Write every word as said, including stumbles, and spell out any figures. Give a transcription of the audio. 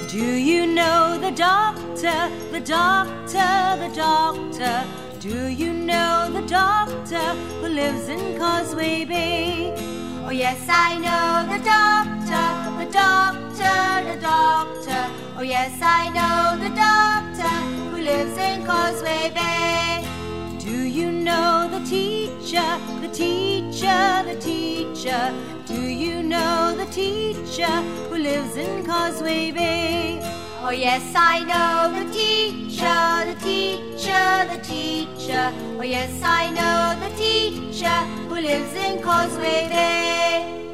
Do you know the doctor, the doctor, the doctor? Do you know the doctor who lives in Causeway Bay? Oh yes, I know the doctor, the doctor, the doctor. Oh yes, I know the doctor who lives in Causeway Bay. Do you know the teacher, the teacher, the teacher? Do you know the teacher who lives in Causeway Bay? Oh yes, I know the teacher, the teacher, the teacher. Oh yes, I know the teacher who lives in Causeway Bay.